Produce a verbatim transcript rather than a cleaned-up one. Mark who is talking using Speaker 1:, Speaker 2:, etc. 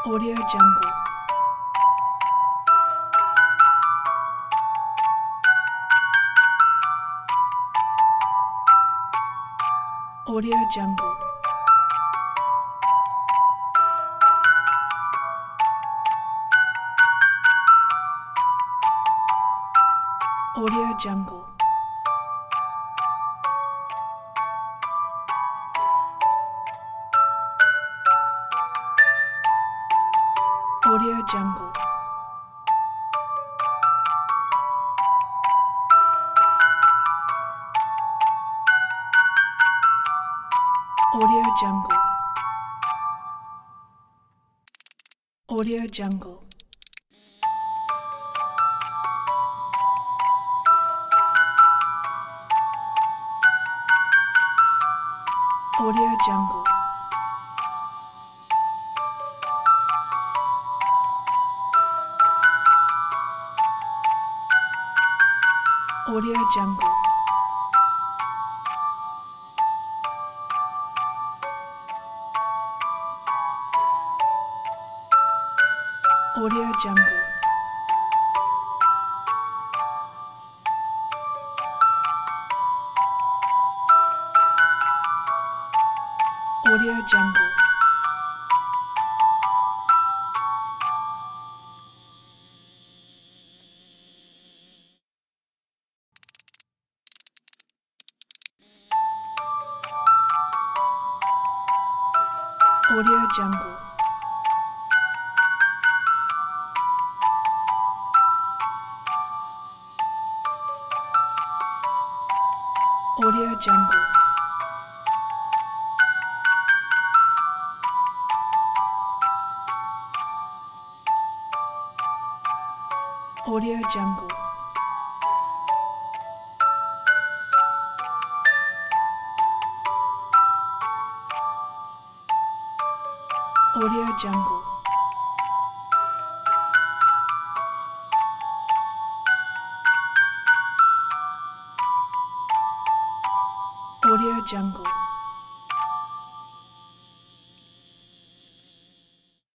Speaker 1: Audio Jungle. Audio Jungle. Audio Jungle. Audio Jungle. Audio Jungle. Audio Jungle. Audio Jungle. Audio Jungle. Audio Jungle. Audio Jungle. Audio Jungle. Audio Jungle. Audio Jungle. Audio Jungle. Audio Jungle.